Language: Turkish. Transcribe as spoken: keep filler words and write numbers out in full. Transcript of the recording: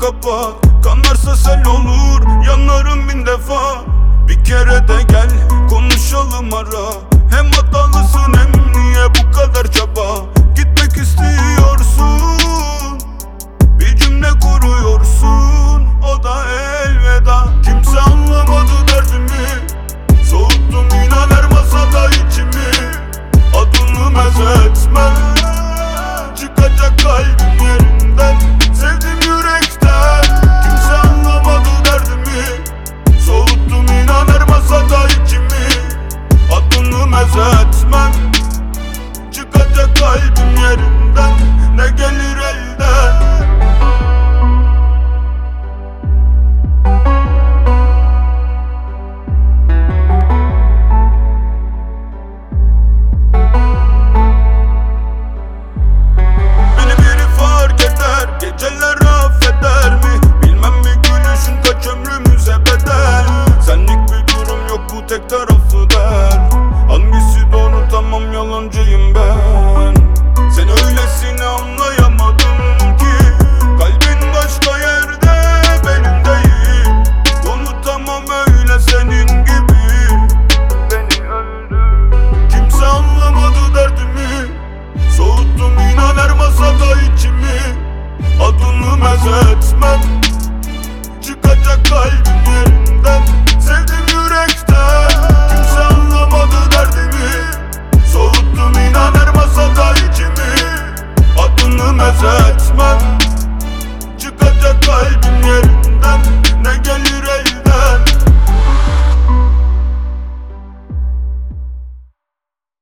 kapat, kanarsa sel olur, yanarım bin defa. Bir kere de gel konuşalım ara. Hem hatalısın hem niye bu kadar çaba. Gitmek istiyorsun, bir cümle kuruyorsun, o da elveda. Kimse anlamadı derdimi, soğuttum inan her masada içimi. Adını mezetmem, çıkacak kalbim yerinden. Sevdim yürekten, kimse anlamadı derdimi, soğuttum inan her masada içimi. Adını mezetmem, çıkacak kalbim yerinden. Ne gelir elden? Geceler affeder mi? Bilmem mi gülüşün kaç ömrümüze bedel. Senlik bir durum yok, bu tek taraflı der. Hangisi doğru, tamam yalancıyım ben. Sen öylesine anlayamadım ki kalbin başka yerde, benim değil. Unutamam öyle senin gibi. Beni öldü. Kimse anlamadı derdimi, soğuttum inan her masada içimi. Adını mezetmem, çıkacak kalbim